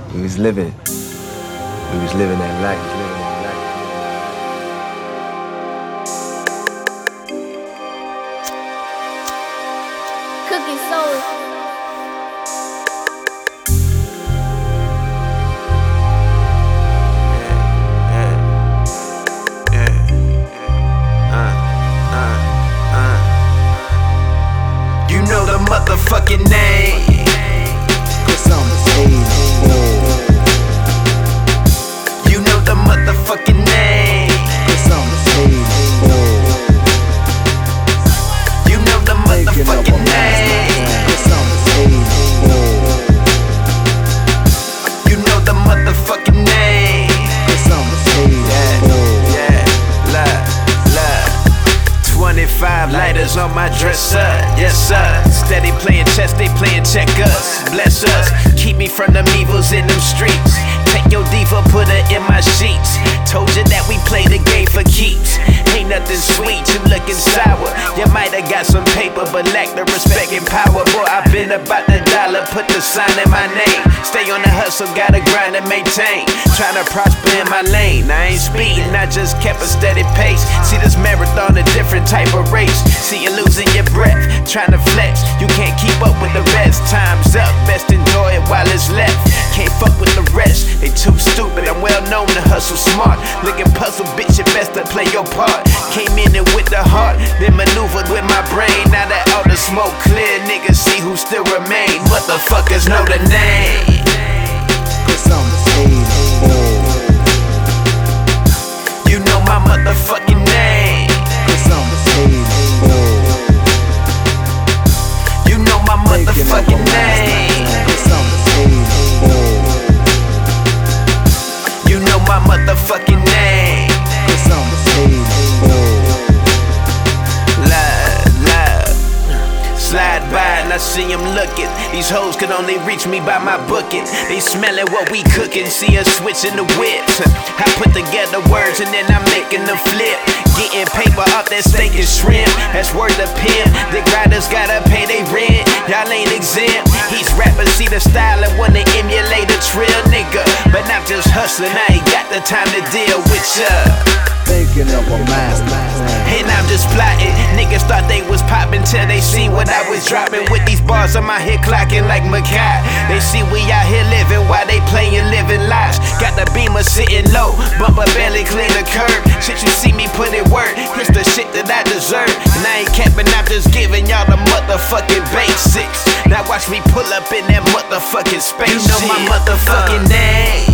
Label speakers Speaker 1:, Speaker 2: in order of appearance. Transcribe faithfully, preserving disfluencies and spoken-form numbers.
Speaker 1: We was living. We was living that life.
Speaker 2: Cooking soul.
Speaker 3: Motherfucking name.
Speaker 4: Cause I'm paid for.
Speaker 3: You know the motherfucking name.
Speaker 4: Cause I'm paid for.
Speaker 3: You know the motherfucking name.
Speaker 4: Cause I'm paid for.
Speaker 3: You know the motherfucking name.
Speaker 4: Cause I'm paid for.
Speaker 3: Yeah, look, look. twenty-five lighters on my dresser, yes sir. Steady playing chess, they playing checkers. Bless us, keep me from them evils in them streets. Take your diva, put her in my sheets. Told you that we play the game for keeps. Ain't nothing sweet, you looking sour. You mighta got some paper, but lack the respect and power. Boy, I been about the dollar, put the sign in my name. Stay on the hustle, gotta grind and maintain. Tryna prosper in my lane, I ain't speeding, I just kept a steady pace. See this marathon, a different type of race. See you losing your breath, tryna flex. You can't keep up with the best. Time's up, best enjoy it while it's left. Can't fuck with the rest, they too stupid. I'm well known to hustle smart. Looking puzzle, bitch, you best to play your part. Came in it with the heart, then maneuvered with my brain. Now that all the smoke clear, niggas see who still remain. Motherfuckers know the name.
Speaker 4: Cause I'm paid for.
Speaker 3: You know my motherfucking name.
Speaker 4: Cause I'm paid for.
Speaker 3: You know my motherfucking name.
Speaker 4: Cause I'm paid for.
Speaker 3: You know my motherfucking name.
Speaker 4: Cause I'm paid for.
Speaker 3: Love, love. Slide by and I see them looking. These hoes could only reach me by my booking. They smelling what we cooking, see us switching the whips. I put together words and then I'm making them flip. Getting paper off that steak and shrimp, that's worth a pimp. The grinders gotta pay they rent, y'all ain't exempt. These rappers see the style and wanna emulate a trill nigga. But I'm just hustling, I ain't got the time to deal with ya.
Speaker 4: Thinking of a master plan.
Speaker 3: And I'm just plotting. Niggas thought they was poppin' till they see what I was dropping. With these bars on my head clocking like Makai. They see we out here living while they playin' living lives. Got the beamer sitting low, bumper barely clear the curb. Shit you see me put in work, it's the shit that I deserve. And I ain't capping, I'm just giving y'all the motherfucking basics. Now watch me pull up in that motherfucking space. You know my motherfucking name.